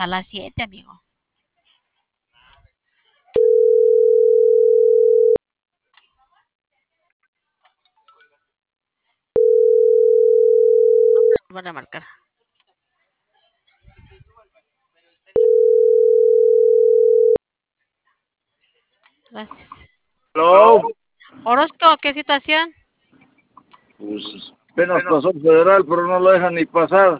hasta las 7, amigo. Van a marcar. Gracias. Hello. Orozco, ¿qué situación? Pues apenas pasó el federal, pero no lo dejan ni pasar.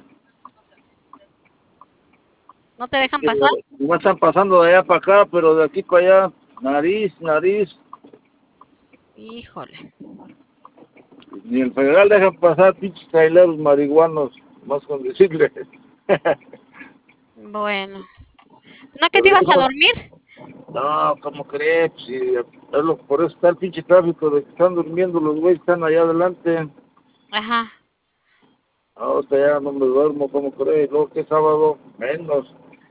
¿No te dejan pasar? No están pasando de allá para acá, pero de aquí para allá, nariz. Híjole. Ni el federal deja pasar, pinches traileros marihuanos, más con decirle. Bueno. ¿No que te ibas a dormir? No, ¿cómo crees? Sí, por eso está el pinche tráfico de que están durmiendo los güeyes, están allá adelante. Ajá. Ahorita ya no me duermo, ¿cómo crees? Luego que sábado, menos.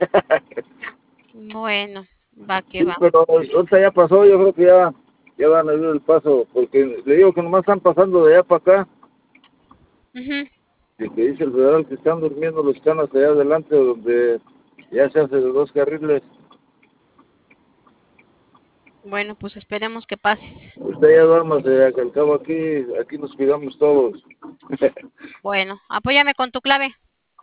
Bueno, va que Sí, va. pero ahorita ya pasó, yo creo que ya van a ir el paso, porque le digo que nomás están pasando de allá para acá, Ujú. y que dice el federal que están durmiendo los que están hasta allá adelante, donde ya se hace de 2 carriles. Bueno, pues esperemos que pases. Usted ya duérmase, que al cabo aquí nos cuidamos todos. Bueno, apóyame con tu clave.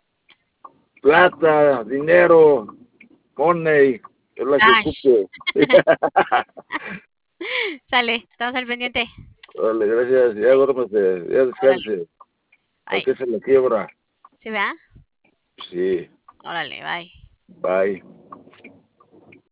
Plata, dinero, money, es la que Cash. ocupo. Sale, estamos al pendiente. Vale, gracias, ya Bye. duérmase, ya Órale. descanse, ¿para Bye. qué se la quiebra? ¿Sí, va? Sí, Órale, bye. bye.